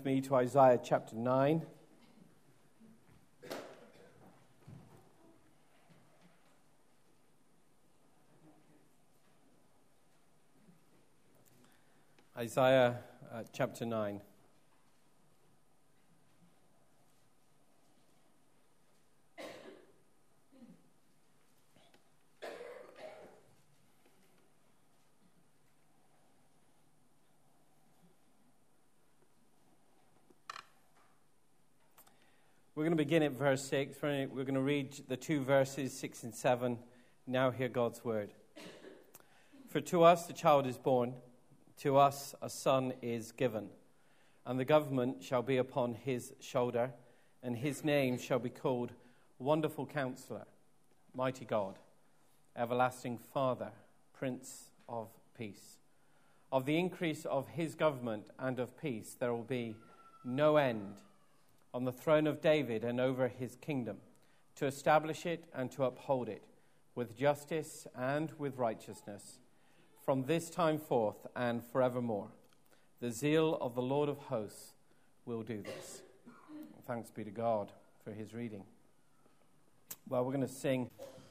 with me to Isaiah chapter 9. Isaiah chapter 9. We're going to begin at verse 6. We're going to read the two verses, 6 and 7. Now hear God's word. For to us a child is born, to us a son is given, and the government shall be upon his shoulder, and his name shall be called Wonderful Counselor, Mighty God, Everlasting Father, Prince of Peace. Of the increase of his government and of peace there will be no end, on the throne of David and over his kingdom, to establish it and to uphold it with justice and with righteousness, from this time forth and forevermore. The zeal of the Lord of hosts will do this. Thanks be to God for his reading. Well, we're going to sing.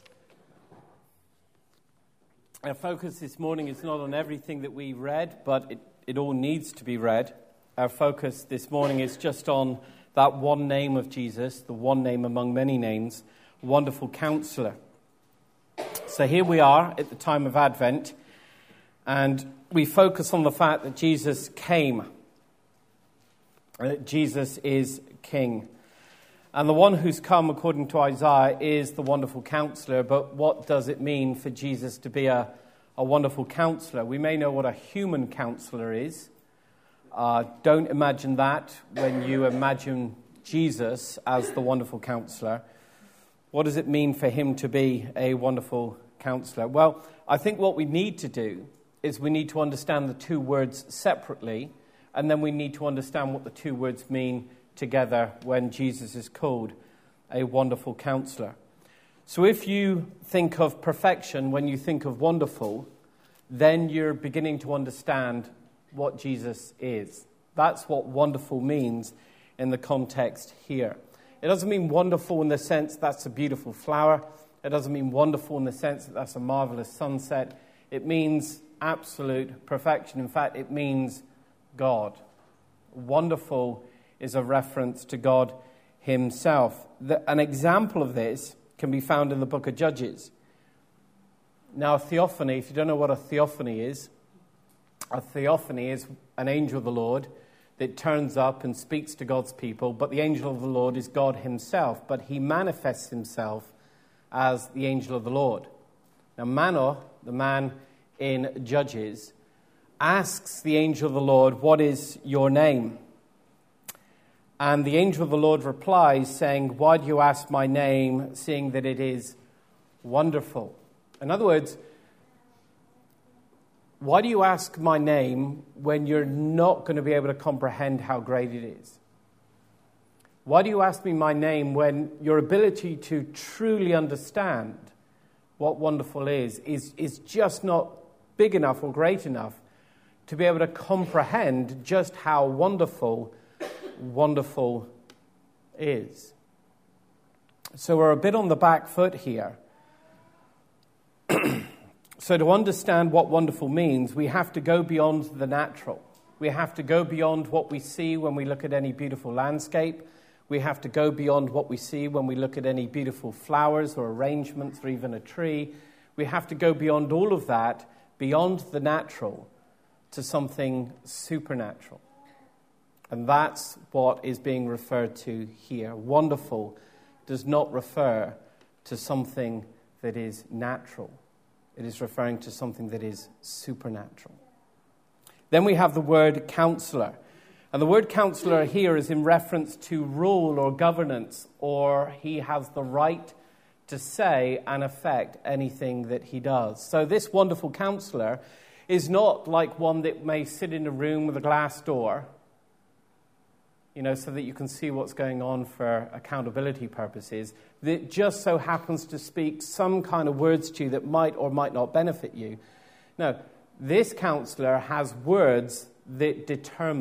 Our focus this morning is not on everything that we read, but it all needs to be read. Our focus this morning is just on that one name of Jesus, the one name among many names, Wonderful Counselor. So here we are at the time of Advent, and we focus on the fact that Jesus came, that Jesus is King. And the one who's come, according to Isaiah, is the Wonderful Counselor. But what does it mean for Jesus to be a Wonderful Counselor? We may know what a human counselor is. Don't imagine that when you imagine Jesus as the Wonderful Counselor. What does it mean for him to be a Wonderful Counselor? Well, I think what we need to do is we need to understand the two words separately, and then we need to understand what the two words mean together when Jesus is called a Wonderful Counselor. So if you think of perfection when you think of wonderful, then you're beginning to understand what Jesus is. That's what wonderful means in the context here. It doesn't mean wonderful in the sense that's a beautiful flower. It doesn't mean wonderful in the sense that that's a marvelous sunset. It means absolute perfection. In fact, it means God. Wonderful is a reference to God himself. An example of this can be found in the book of Judges. Now, a theophany, if you don't know what a theophany is an angel of the Lord that turns up and speaks to God's people, but the angel of the Lord is God himself, but he manifests himself as the angel of the Lord. Now, Manoah, the man in Judges, asks the angel of the Lord, "What is your name?" And the angel of the Lord replies, saying, "Why do you ask my name, seeing that it is wonderful?" In other words, why do you ask my name when you're not going to be able to comprehend how great it is? Why do you ask me my name when your ability to truly understand what wonderful is just not big enough or great enough to be able to comprehend just how wonderful is? So we're a bit on the back foot here. So to understand what wonderful means, we have to go beyond the natural. We have to go beyond what we see when we look at any beautiful landscape. We have to go beyond what we see when we look at any beautiful flowers or arrangements or even a tree. We have to go beyond all of that, beyond the natural, to something supernatural. And that's what is being referred to here. Wonderful does not refer to something that is natural. It is referring to something that is supernatural. Then we have the word counselor. And the word counselor here is in reference to rule or governance, or he has the right to say and affect anything that he does. So this wonderful counselor is not like one that may sit in a room with a glass door, so that you can see what's going on for accountability purposes, that just so happens to speak some kind of words to you that might or might not benefit you. No, this counselor has words that determine.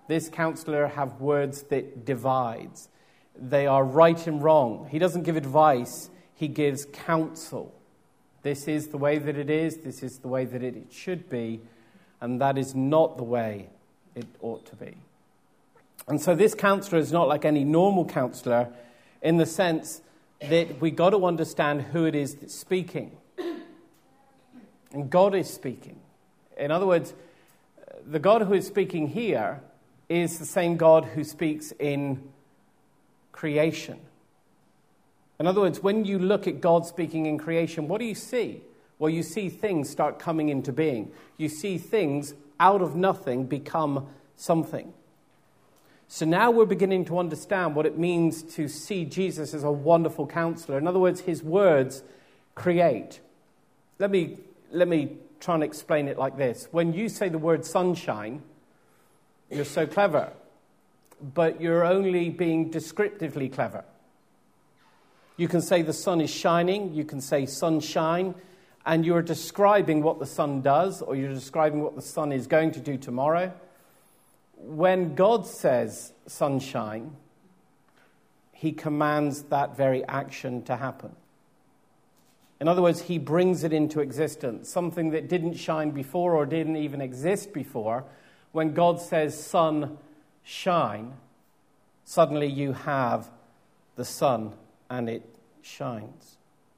This counselor have words that divides. They are right and wrong. He doesn't give advice, he gives counsel. This is the way that it is, this is the way that it should be, and that is not the way it ought to be. And so this counselor is not like any normal counselor in the sense that we got to understand who it is that's speaking. And God is speaking. In other words, the God who is speaking here is the same God who speaks in creation. In other words, when you look at God speaking in creation, what do you see? Well, you see things start coming into being. You see things out of nothing become something. So now we're beginning to understand what it means to see Jesus as a wonderful counselor. In other words, his words create. Let me try and explain it like this. When you say the word sunshine, you're so clever, but you're only being descriptively clever. You can say the sun is shining, you can say sunshine, and you're describing what the sun does, or you're describing what the sun is going to do tomorrow. When God says sunshine, he commands that very action to happen. In other words, he brings it into existence, something that didn't shine before or didn't even exist before. When God says sun, shine, suddenly you have the sun and it shines.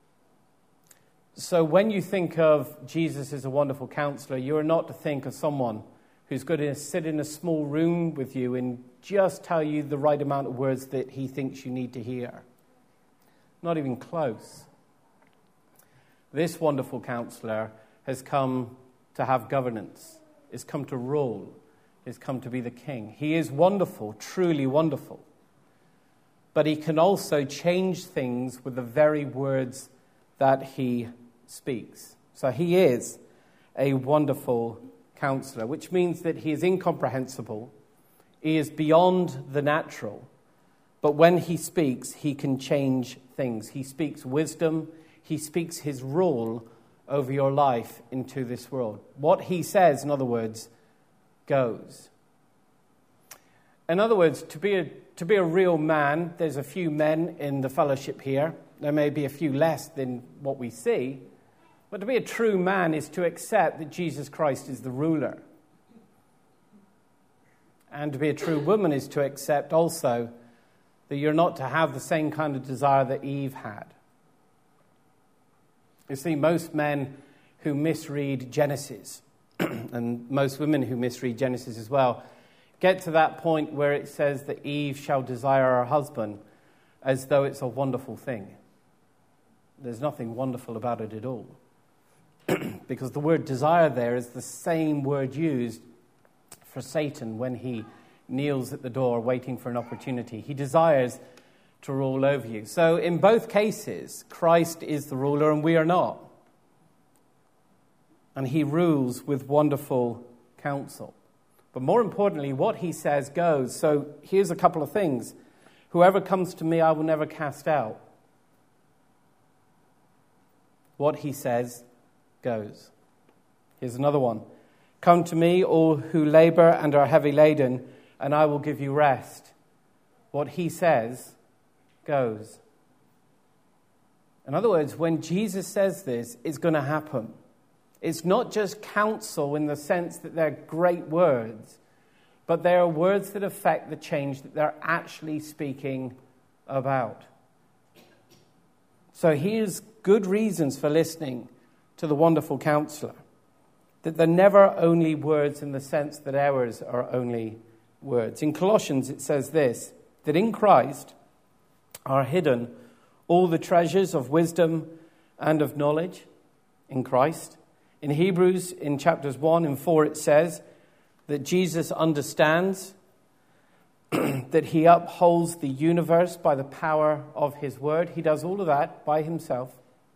So when you think of Jesus as a wonderful counselor, you are not to think of someone who's going to sit in a small room with you and just tell you the right amount of words that he thinks you need to hear. Not even close. This wonderful counselor has come to have governance, has come to rule, has come to be the king. He is wonderful, truly wonderful. But he can also change things with the very words that he speaks. So he is a wonderful counselor, which means that he is incomprehensible. He is beyond the natural. But when he speaks, he can change things. He speaks wisdom. He speaks his rule over your life into this world. What he says, in other words, goes. In other words, to be a real man, there's a few men in the fellowship here. There may be a few less than what we see. But to be a true man is to accept that Jesus Christ is the ruler. And to be a true woman is to accept also that you're not to have the same kind of desire that Eve had. You see, most men who misread Genesis, and most women who misread Genesis as well, get to that point where it says that Eve shall desire her husband as though it's a wonderful thing. There's nothing wonderful about it at all. Because the word desire there is the same word used for Satan when he kneels at the door waiting for an opportunity. He desires to rule over you. So in both cases, Christ is the ruler and we are not. And he rules with wonderful counsel. But more importantly, what he says goes. So here's a couple of things. Whoever comes to me, I will never cast out. What he says goes. Here's another one. Come to me, all who labor and are heavy laden, and I will give you rest. What he says goes. In other words, when Jesus says this, it's going to happen. It's not just counsel in the sense that they're great words, but they are words that affect the change that they're actually speaking about. So here's good reasons for listening to the wonderful counselor. That they're never only words in the sense that ours are only words. In Colossians it says this, that in Christ are hidden all the treasures of wisdom and of knowledge in Christ. In Hebrews, in chapters 1 and 4, it says that Jesus understands that he upholds the universe by the power of his word. He does all of that by himself.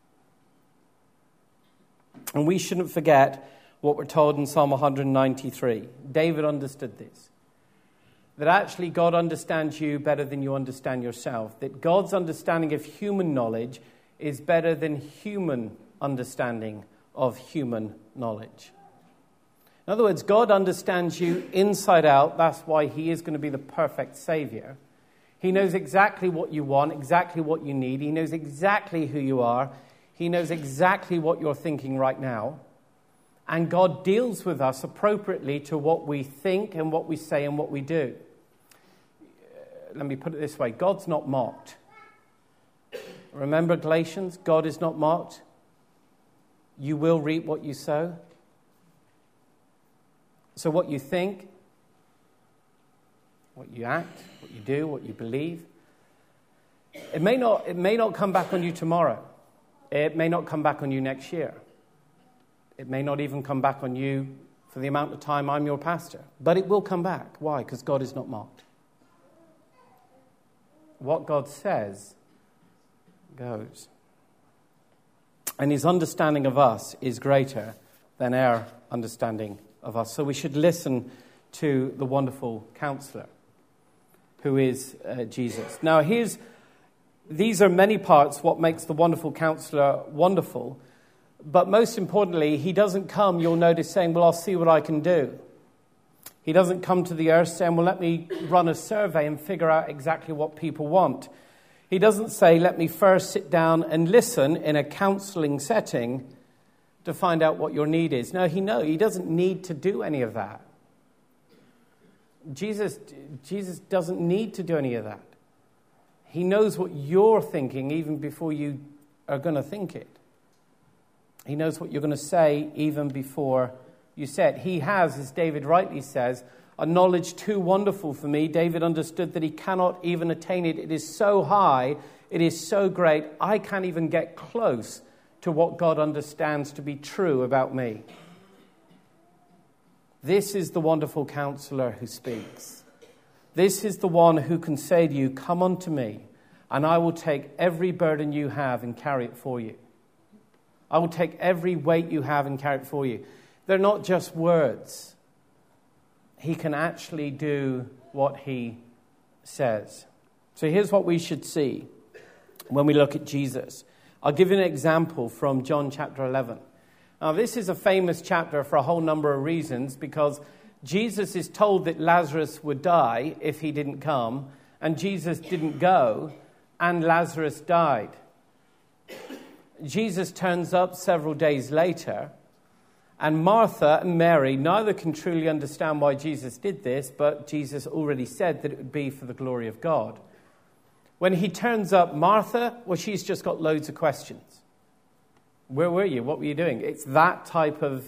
And we shouldn't forget what we're told in Psalm 193. David understood this. That actually God understands you better than you understand yourself. That God's understanding of human knowledge is better than human understanding of human knowledge. In other words, God understands you inside out. That's why he is going to be the perfect Savior. He knows exactly what you want, exactly what you need. He knows exactly who you are. He knows exactly what you're thinking right now. And God deals with us appropriately to what we think and what we say and what we do. Let me put it this way. God's not mocked. Remember Galatians? God is not mocked. You will reap what you sow. So what you think, what you act, what you do, what you believe, it may not come back on you tomorrow. It may not come back on you next year. It may not even come back on you for the amount of time I'm your pastor. But it will come back. Why? Because God is not mocked. What God says goes. And his understanding of us is greater than our understanding of us. So we should listen to the wonderful counselor, who is Jesus. Now, these are many parts what makes the wonderful counselor wonderful. But most importantly, he doesn't come, you'll notice, saying, well, I'll see what I can do. He doesn't come to the earth saying, well, let me run a survey and figure out exactly what people want. He doesn't say, let me first sit down and listen in a counseling setting to find out what your need is. No, he doesn't need to do any of that. Jesus doesn't need to do any of that. He knows what you're thinking even before you are going to think it. He knows what you're going to say even before you say it. He has, as David rightly says, a knowledge too wonderful for me. David understood that he cannot even attain it. It is so high, it is so great, I can't even get close to what God understands to be true about me. This is the wonderful counselor who speaks. This is the one who can say to you, come unto me, and I will take every burden you have and carry it for you. I will take every weight you have and carry it for you. They're not just words. He can actually do what he says. So here's what we should see when we look at Jesus. I'll give you an example from John chapter 11. Now, this is a famous chapter for a whole number of reasons, because Jesus is told that Lazarus would die if he didn't come, and Jesus didn't go, and Lazarus died. Jesus turns up several days later, and Martha and Mary neither can truly understand why Jesus did this, but Jesus already said that it would be for the glory of God. When he turns up, Martha, well, she's just got loads of questions. Where were you? What were you doing? It's that type of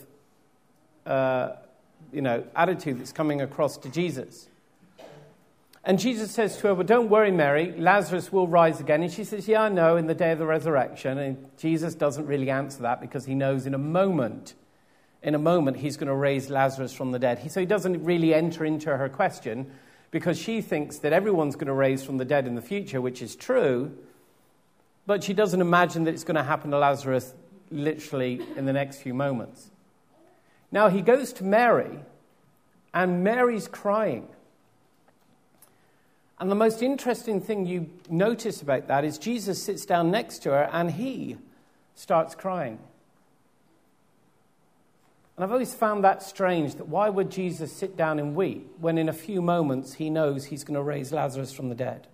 attitude that's coming across to Jesus. And Jesus says to her, well, don't worry, Mary, Lazarus will rise again. And she says, yeah, I know, in the day of the resurrection. And Jesus doesn't really answer that because he knows in a moment he's going to raise Lazarus from the dead. So he doesn't really enter into her question because she thinks that everyone's going to raise from the dead in the future, which is true. But she doesn't imagine that it's going to happen to Lazarus literally in the next few moments. Now he goes to Mary, and Mary's crying. And the most interesting thing you notice about that is Jesus sits down next to her and he starts crying. And I've always found that strange, that why would Jesus sit down and weep when in a few moments he knows he's going to raise Lazarus from the dead?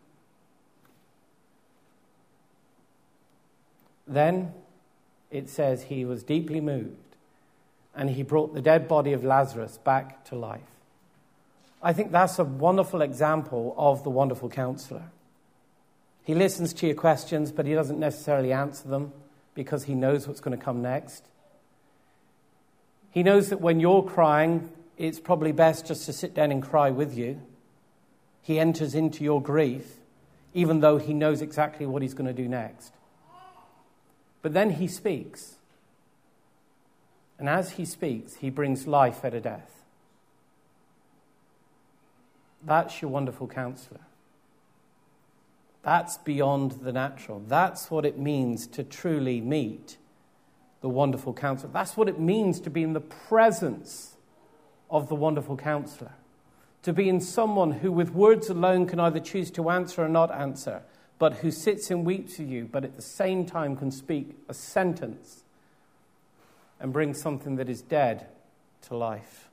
Then it says he was deeply moved and he brought the dead body of Lazarus back to life. I think that's a wonderful example of the wonderful counselor. He listens to your questions, but he doesn't necessarily answer them because he knows what's going to come next. He knows that when you're crying, it's probably best just to sit down and cry with you. He enters into your grief, even though he knows exactly what he's going to do next. But then he speaks. And as he speaks, he brings life out of death. That's your wonderful counselor. That's beyond the natural. That's what it means to truly meet the wonderful counselor. That's what it means to be in the presence of the wonderful counselor. To be in someone who with words alone can either choose to answer or not answer, but who sits and weeps with you, but at the same time can speak a sentence and bring something that is dead to life.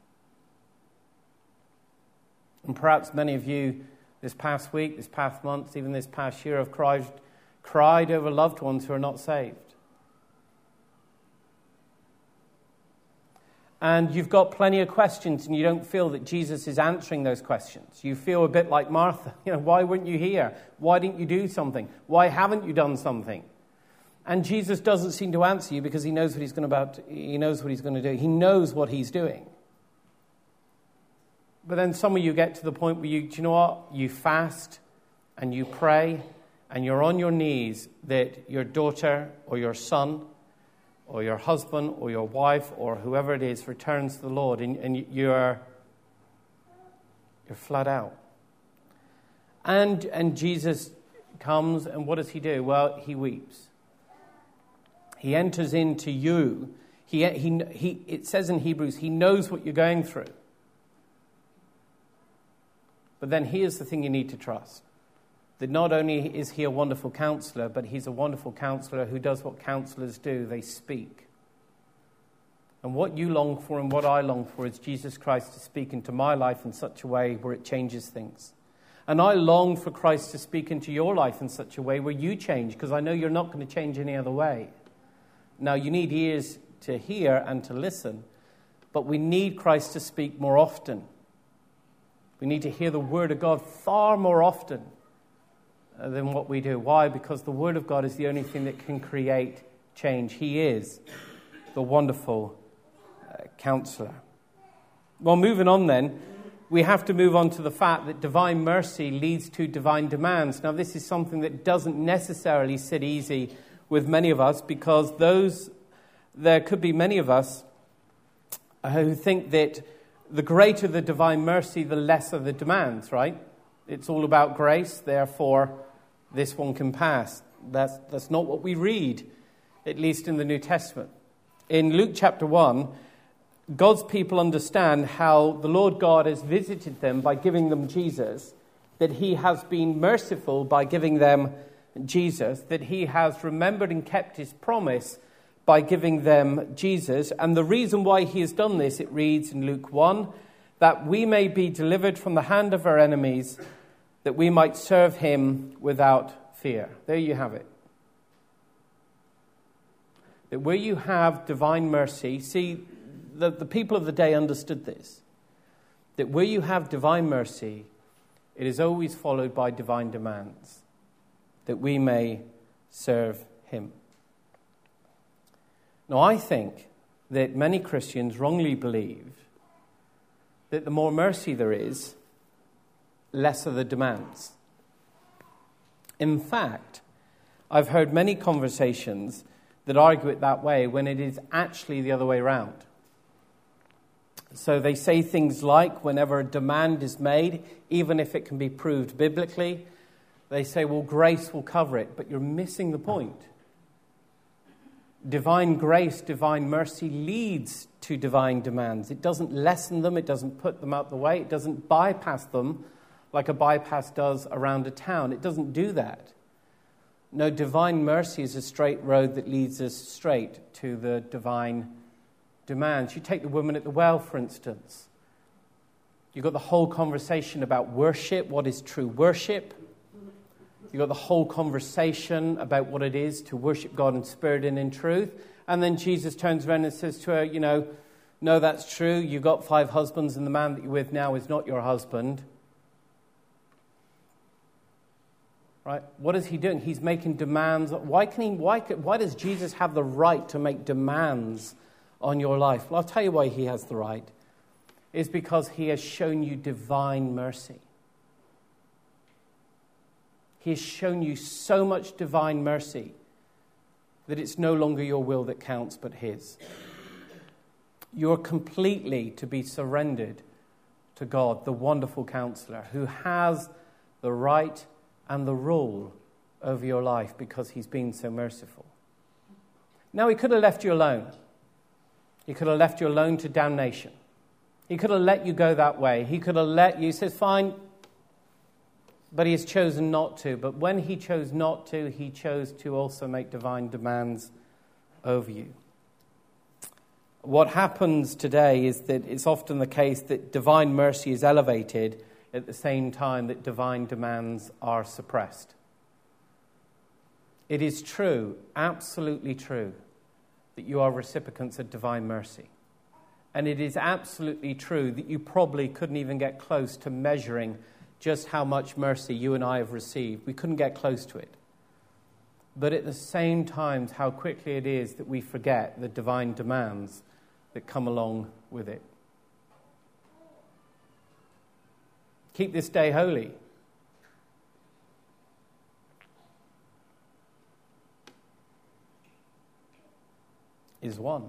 And perhaps many of you this past week, this past month, even this past year have cried over loved ones who are not saved. And you've got plenty of questions and you don't feel that Jesus is answering those questions. You feel a bit like Martha. Why weren't you here? Why didn't you do something? Why haven't you done something? And Jesus doesn't seem to answer you because he knows what he's going to do. He knows what he's doing. But then some of you get to the point where you fast and you pray and you're on your knees that your daughter or your son or your husband or your wife or whoever it is returns to the Lord, and you're flat out. And Jesus comes, and what does he do? Well, he weeps. He enters into you. It says in Hebrews, he knows what you're going through. But then here's the thing you need to trust. That not only is he a wonderful counselor, but he's a wonderful counselor who does what counselors do. They speak. And what you long for and what I long for is Jesus Christ to speak into my life in such a way where it changes things. And I long for Christ to speak into your life in such a way where you change, because I know you're not going to change any other way. Now, you need ears to hear and to listen, but we need Christ to speak more often. We need to hear the Word of God far more often than what we do. Why? Because the Word of God is the only thing that can create change. He is the wonderful counselor. Well, moving on then, we have to move on to the fact that divine mercy leads to divine demands. Now, this is something that doesn't necessarily sit easy with many of us, because there could be many of us who think that the greater the divine mercy, the lesser the demands, right? It's all about grace, therefore this one can pass. That's not what we read, at least in the New Testament. In Luke chapter 1, God's people understand how the Lord God has visited them by giving them Jesus, that he has been merciful by giving them Jesus, that he has remembered and kept his promise by giving them Jesus. And the reason why he has done this, it reads in Luke 1, that we may be delivered from the hand of our enemies, that we might serve him without fear. There you have it. That where you have divine mercy, see, the people of the day understood this, that where you have divine mercy, it is always followed by divine demands, that we may serve him. Now, I think that many Christians wrongly believe that the more mercy there is, less are the demands. In fact, I've heard many conversations that argue it that way when it is actually the other way around. So they say things like, whenever a demand is made, even if it can be proved biblically, they say, well, grace will cover it. But you're missing the point. Divine grace, divine mercy leads to divine demands. It doesn't lessen them. It doesn't put them out the way. It doesn't bypass them like a bypass does around a town. It doesn't do that. No, divine mercy is a straight road that leads us straight to the divine demands. You take the woman at the well, for instance. You've got the whole conversation about worship. What is true worship? You've got the whole conversation about what it is to worship God in spirit and in truth. And then Jesus turns around and says to her, no, that's true. You've got 5 husbands and the man that you're with now is not your husband. Right? What is he doing? He's making demands. Why does Jesus have the right to make demands on your life? Well, I'll tell you why he has the right. It's because he has shown you divine mercy. He has shown you so much divine mercy that it's no longer your will that counts, but his. You're completely to be surrendered to God, the wonderful counselor, who has the right and the rule over your life because he's been so merciful. Now, he could have left you alone. He could have left you alone to damnation. He could have let you go that way. He could have let you, he says, fine, but he has chosen not to. But when he chose not to, he chose to also make divine demands over you. What happens today is that it's often the case that divine mercy is elevated at the same time that divine demands are suppressed. It is true, absolutely true, that you are recipients of divine mercy. And it is absolutely true that you probably couldn't even get close to measuring just how much mercy you and I have received. We couldn't get close to it. But at the same time, how quickly it is that we forget the divine demands that come along with it. Keep this day holy. Is one.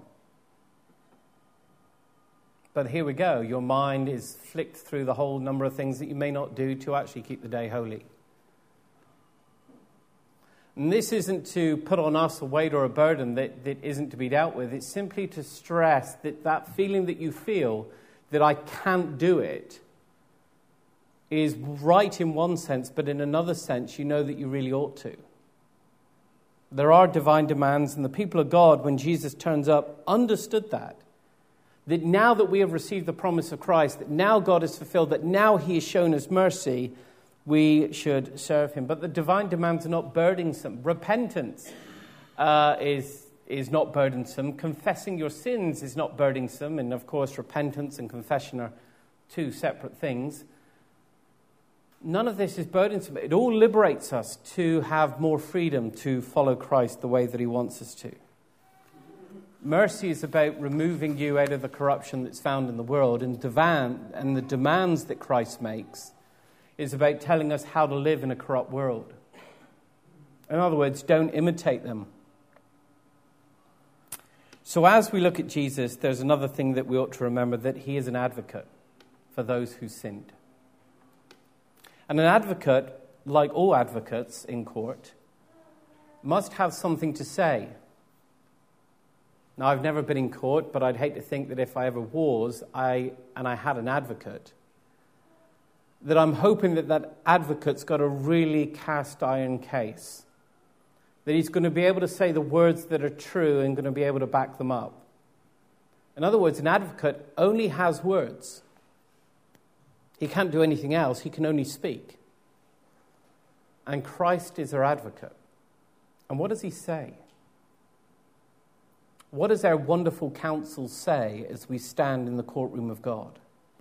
But here we go. Your mind is flicked through the whole number of things that you may not do to actually keep the day holy. And this isn't to put on us a weight or a burden that isn't to be dealt with. It's simply to stress that feeling that you feel that I can't do it is right in one sense, but in another sense, you know that you really ought to. There are divine demands, and the people of God, when Jesus turns up, understood that now that we have received the promise of Christ, that now God has fulfilled, that now he has shown us mercy, we should serve him. But the divine demands are not burdensome. Repentance is not burdensome. Confessing your sins is not burdensome. And of course, repentance and confession are two separate things. None of this is burdensome. It all liberates us to have more freedom to follow Christ the way that he wants us to. Mercy is about removing you out of the corruption that's found in the world, and the demands that Christ makes is about telling us how to live in a corrupt world. In other words, don't imitate them. So as we look at Jesus, there's another thing that we ought to remember, that he is an advocate for those who sinned. And an advocate, like all advocates in court, must have something to say. Now, I've never been in court, but I'd hate to think that if I ever was, and I had an advocate, that I'm hoping that advocate's got a really cast iron case. That he's going to be able to say the words that are true and going to be able to back them up. In other words, an advocate only has words. He can't do anything else. He can only speak. And Christ is our advocate. And what does he say? What does our wonderful counsel say as we stand in the courtroom of God?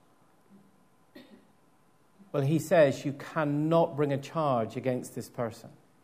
Well, he says you cannot bring a charge against this person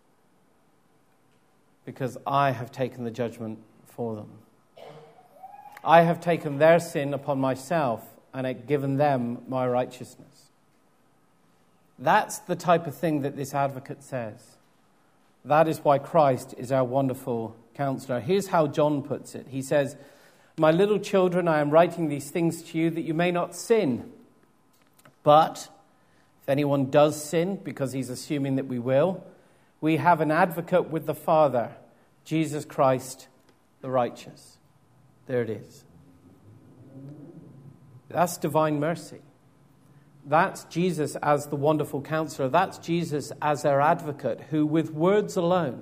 because I have taken the judgment for them. I have taken their sin upon myself and have given them my righteousness. That's the type of thing that this advocate says. That is why Christ is our wonderful counselor. Here's how John puts it. He says, "My little children, I am writing these things to you that you may not sin. But if anyone does sin," because he's assuming that we will, "we have an advocate with the Father, Jesus Christ the righteous." There it is. That's divine mercy. That's Jesus as the wonderful counselor. That's Jesus as our advocate, who with words alone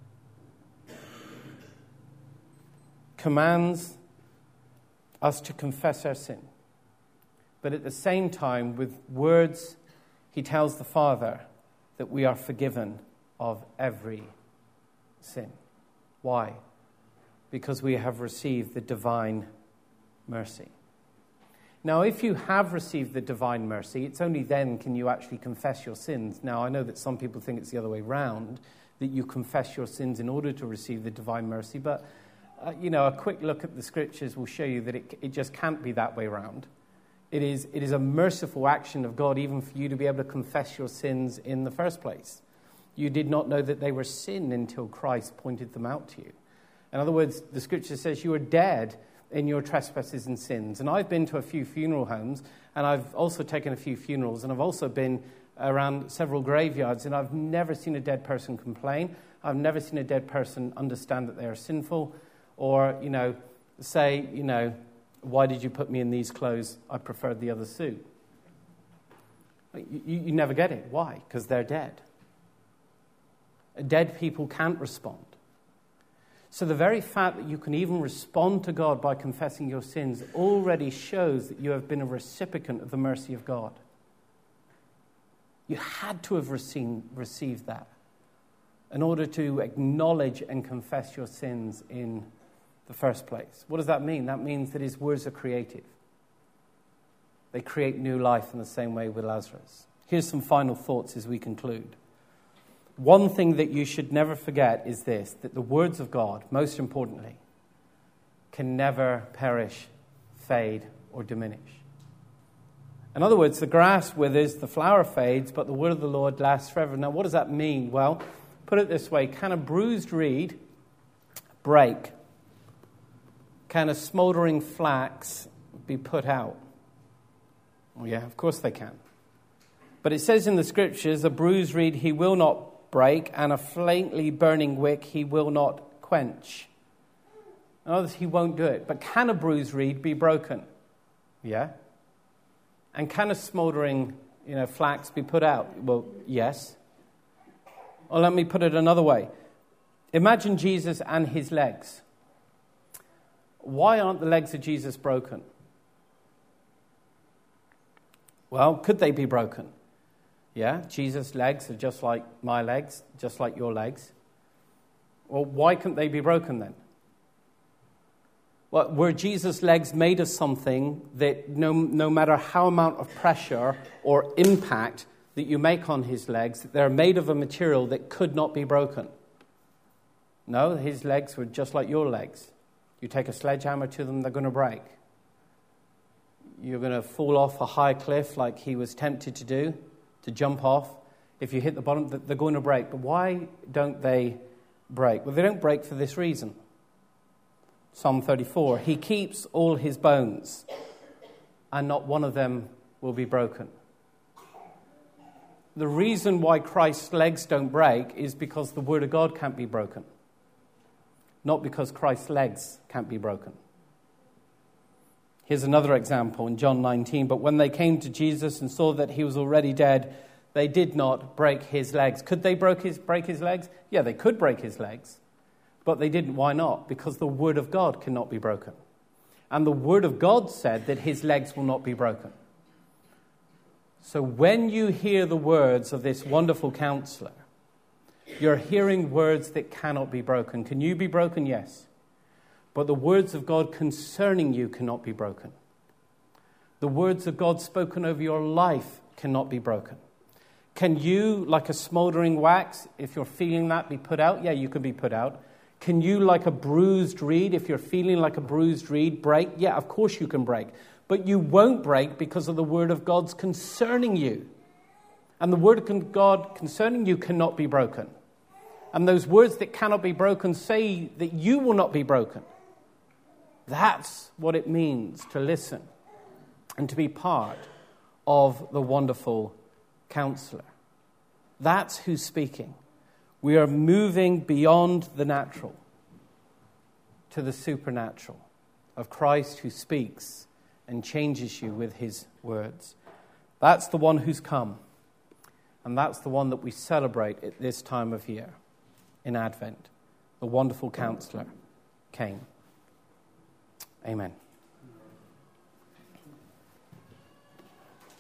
commands us to confess our sin. But at the same time, with words, he tells the Father that we are forgiven of every sin. Why? Because we have received the divine mercy. Now, if you have received the divine mercy, it's only then can you actually confess your sins. Now, I know that some people think it's the other way round, that you confess your sins in order to receive the divine mercy, but, a quick look at the scriptures will show you that it just can't be that way round. It is a merciful action of God even for you to be able to confess your sins in the first place. You did not know that they were sin until Christ pointed them out to you. In other words, the scripture says you are dead in your trespasses and sins. And I've been to a few funeral homes, and I've also taken a few funerals, and I've also been around several graveyards, and I've never seen a dead person complain. I've never seen a dead person understand that they are sinful, or, say, "Why did you put me in these clothes? I preferred the other suit." You never get it. Why? Because they're dead. Dead people can't respond. So the very fact that you can even respond to God by confessing your sins already shows that you have been a recipient of the mercy of God. You had to have received that in order to acknowledge and confess your sins in the first place. What does that mean? That means that his words are creative. They create new life in the same way with Lazarus. Here's some final thoughts as we conclude. One thing that you should never forget is this, that the words of God, most importantly, can never perish, fade, or diminish. In other words, the grass withers, the flower fades, but the word of the Lord lasts forever. Now, what does that mean? Well, put it this way, can a bruised reed break? Can a smoldering flax be put out? Well, yeah, of course they can. But it says in the scriptures, a bruised reed he will not break, and a faintly burning wick he will not quench. In other words, he won't do it. But can a bruised reed be broken? Yeah. And can a smoldering, flax be put out? Well, yes. Or let me put it another way. Imagine Jesus and his legs. Why aren't the legs of Jesus broken? Well, could they be broken? Yeah, Jesus' legs are just like my legs, just like your legs. Well, why couldn't they be broken then? Well, were Jesus' legs made of something that no matter how amount of pressure or impact that you make on his legs, they're made of a material that could not be broken? No, his legs were just like your legs. You take a sledgehammer to them, they're going to break. You're going to fall off a high cliff like he was tempted to do, to jump off. If you hit the bottom, they're going to break. But why don't they break? Well, they don't break for this reason. Psalm 34, he keeps all his bones, and not one of them will be broken. The reason why Christ's legs don't break is because the word of God can't be broken, not because Christ's legs can't be broken. Here's another example in John 19. But when they came to Jesus and saw that he was already dead, they did not break his legs. Could they break his legs? Yeah, they could break his legs. But they didn't. Why not? Because the word of God cannot be broken. And the word of God said that his legs will not be broken. So when you hear the words of this wonderful counselor, you're hearing words that cannot be broken. Can you be broken? Yes. But the words of God concerning you cannot be broken. The words of God spoken over your life cannot be broken. Can you, like a smoldering wax, if you're feeling that, be put out? Yeah, you could be put out. Can you, like a bruised reed, if you're feeling like a bruised reed, break? Yeah, of course you can break. But you won't break because of the word of God's concerning you. And the word of God concerning you cannot be broken. And those words that cannot be broken say that you will not be broken. That's what it means to listen and to be part of the wonderful counselor. That's who's speaking. We are moving beyond the natural to the supernatural of Christ who speaks and changes you with his words. That's the one who's come. And that's the one that we celebrate at this time of year in Advent. The wonderful counselor came. Amen.